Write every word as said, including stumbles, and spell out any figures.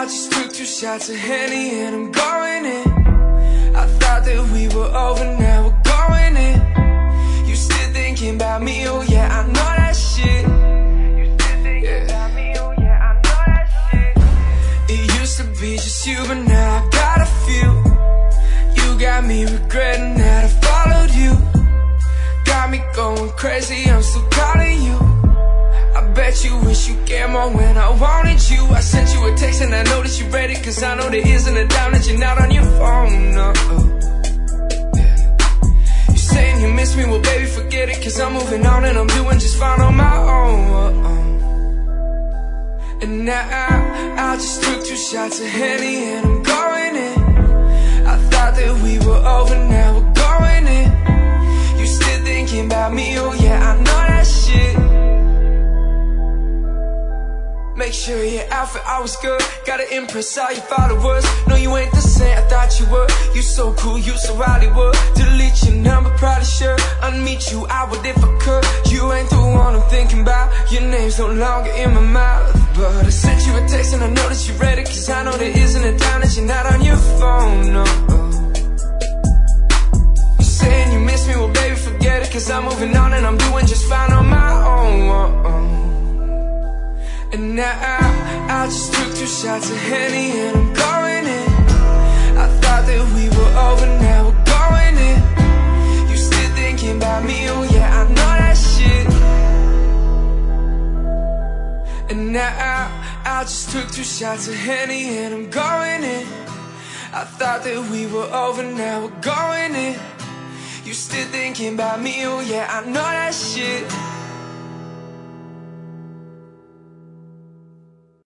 I just took two shots of Henny and I'm going in. I thought that we were over, now we're going in. You still thinking about me, oh yeah, I know that shit. You still thinking yeah. about me, oh yeah, I know that shit. It used to be just you, but now I got a few. You got me regretting that I followed you. Got me going crazy, I'm still calling you. I bet you wish you cared more when I wanted you. I sent you a text and I know that you read it, cause I know there isn't a doubt that you're not on your phone, no. Yeah. You saying you miss me, well baby forget it, cause I'm moving on and I'm doing just fine on my own. And now I, I just took two shots of Henny and I'm going in. I thought that we were over, now we're going in. You still thinking about me, oh yeah, I know that shit. Make sure your outfit always good. Gotta impress all your followers. No, you ain't the same I thought you were. You so cool, you so Hollywood. Delete your number, probably sure unmeet you, I would if I could. You ain't the one I'm thinking about. Your name's no longer in my mouth. But I sent you a text and I know that you read it, cause I know there isn't a doubt that you're not on your phone, no. You saying you miss me, well baby forget it, cause I'm moving on and I'm doing just fine on my own. And now I, I just took two shots of Henny and I'm going in. I thought that we were over, now we're going in. You still thinking about me, oh yeah, I know that shit. And now I, I just took two shots of Henny and I'm going in. I thought that we were over, now we're going in. You still thinking about me, oh yeah, I know that shit.